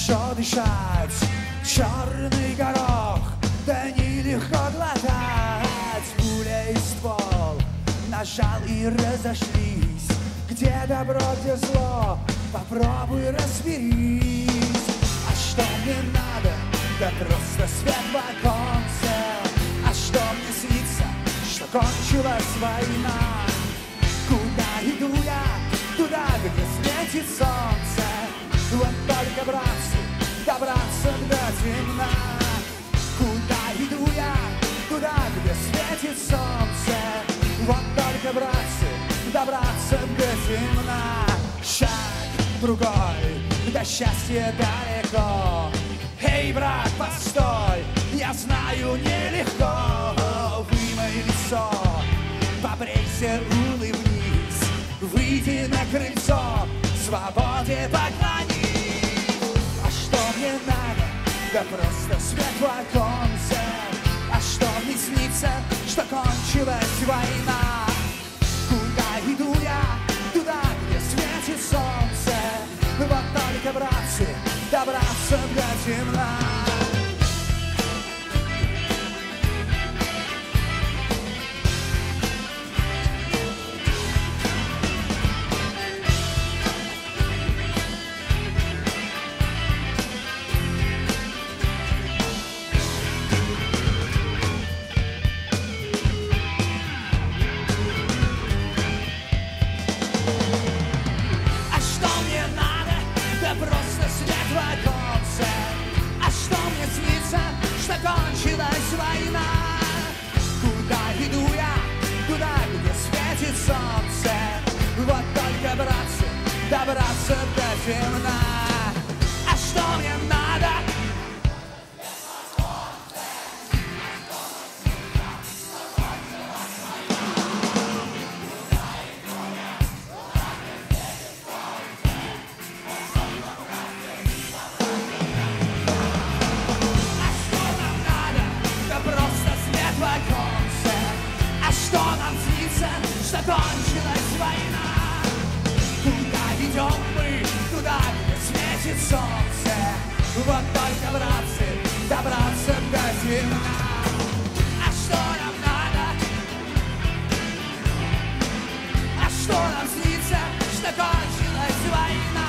хорошо дышать, черный горох, да нелегко глотать. Пуля и ствол, нажал и разошлись. Где добро, где зло, попробуй разберись. А что мне надо? Да просто свет в оконце. А что мне снится? Что кончилась война. Куда иду я? Туда, где светит солнце. Вот только, братцы, добраться до темна. Куда иду я? Туда, где светит солнце. Вот только, братцы, добраться до темна. Шаг другой, до счастья далеко. Эй, брат, постой, я знаю, нелегко. Вымой лицо, побрейся, улыбнись. Выйди на крыльцо, свободе поклонись. А что мне надо? Да просто свет в оконце. А что мне снится? Что кончилась война. Куда иду я? Туда, где светит солнце. Вот только, братцы, добраться до темна. Кончилась война. Куда иду я? Туда, где светит солнце. Вот только, братцы, добраться до темна. А что мне надо? Что кончилась война. Куда идем мы? Туда, где светит солнце. Вот только, братцы, добраться до темна. А что нам надо? А что нам снится? Что кончилась война.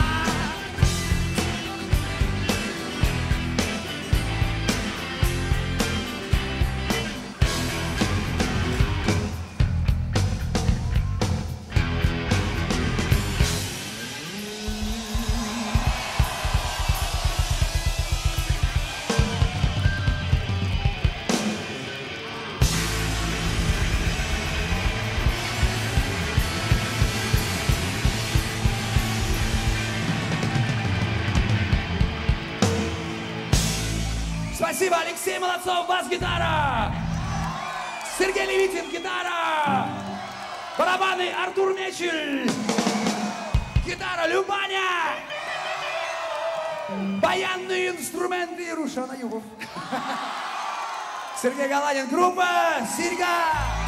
Спасибо, Алексей Молодцов, бас-гитара, Сергей Левитин, гитара, барабаны Артур Мечель, гитара Любаня, баянные инструменты Рушан Аюбов, Сергей Галадин, группа Серьга.